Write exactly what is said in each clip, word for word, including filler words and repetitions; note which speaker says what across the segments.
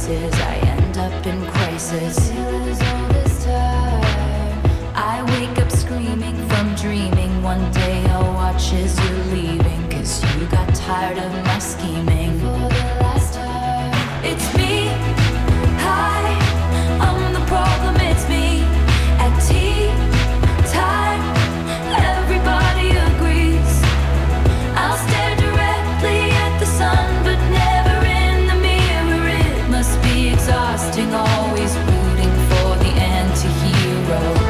Speaker 1: places, I end up in crisis. All this time, I wake up screaming from dreaming. One day I'll watch as you're leaving, cause you got tired of my scheming. For the last time, it's me. Hi, I'm the problem, it's me. At tea time, everybody agrees. I'll stare directly at the sun, but never in the mirror. It must be exhausting, always rooting for the anti-hero.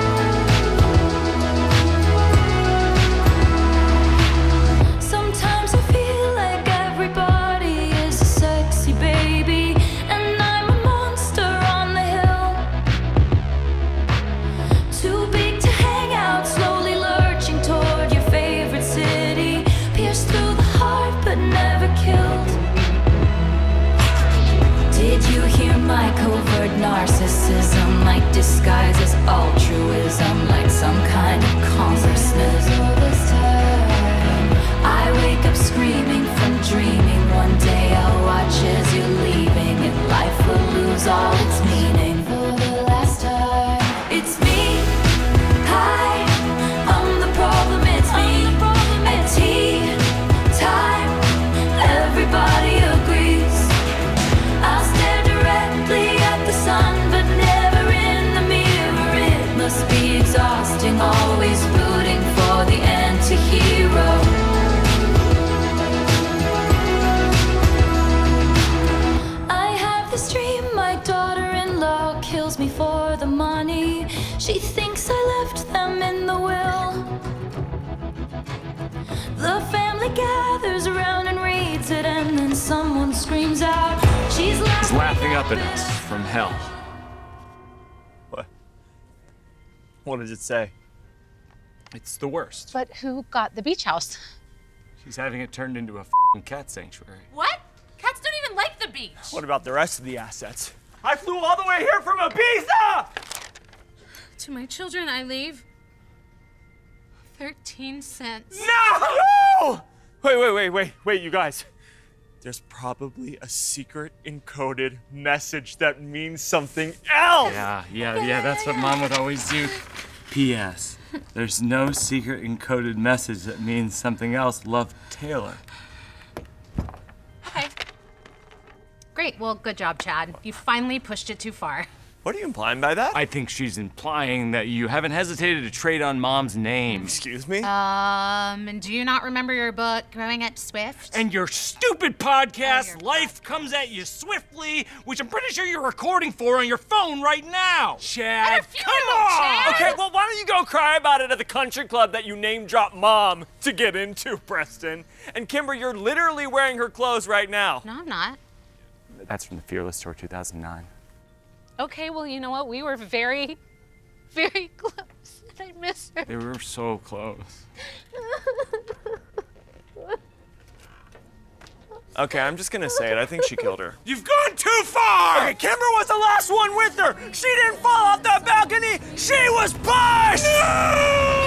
Speaker 1: Sometimes I feel like everybody is a sexy baby, and I'm a monster on the hill. Too big to hang out, slowly lurching toward your favorite city. Pierced through the heart, but never killed. Did you hear my covert narcissism? Like disguise as altruism, like some kind of consciousness. All this time, I wake up screaming from dreaming. One day I'll watch as you're leaving, and life will lose all its meaning. For the last time, it's me. Hi, I'm the problem, it's me. At tea time, everybody agrees. I'll stare directly at the sun, but never in the mirror. It must be exhausting, always rooting for the anti-hero. I have this dream, my daughter-in-law kills me for the money. She thinks I left them in the will. The family gathers around and reads it, and then someone screams out, she's laughing,
Speaker 2: He's laughing up at us from hell.
Speaker 3: What? What does it say?
Speaker 2: It's the worst.
Speaker 4: But who got the beach house?
Speaker 2: She's having it turned into a f***ing cat sanctuary.
Speaker 5: What? Cats don't even like the beach.
Speaker 3: What about the rest of the assets? I flew all the way here from Ibiza!
Speaker 5: To my children, I leave thirteen cents.
Speaker 3: No! Wait, wait, wait, wait, wait, you guys. There's probably a secret encoded message that means something else!
Speaker 2: Yeah, yeah, yeah, that's what Mom would always do. P S. There's no secret encoded message that means something else. Love, Taylor.
Speaker 4: Okay. Great. Well, good job, Chad. You finally pushed it too far.
Speaker 3: What are you implying by that?
Speaker 2: I think she's implying that you haven't hesitated to trade on Mom's name.
Speaker 3: Excuse me?
Speaker 4: Um, and do you not remember your book, Growing Up Swift?
Speaker 2: And your stupid podcast,
Speaker 4: Oh,
Speaker 2: Life Comes at You Swiftly, which I'm pretty sure you're recording for on your phone right now. Chad,
Speaker 5: funeral,
Speaker 2: come on!
Speaker 5: Chad.
Speaker 3: Okay, well, why don't you go cry about it at the country club that you name drop Mom to get into, Preston? And Kimber, you're literally wearing her clothes right now.
Speaker 4: No, I'm not.
Speaker 2: That's from the Fearless Tour two thousand nine.
Speaker 4: Okay, well, you know what? We were very, very close. I miss her.
Speaker 2: They were so close.
Speaker 3: Okay, I'm just gonna say it. I think she killed her.
Speaker 2: You've gone too far!
Speaker 3: Okay, Kimber was the last one with her! She didn't fall off that balcony! She was pushed! No!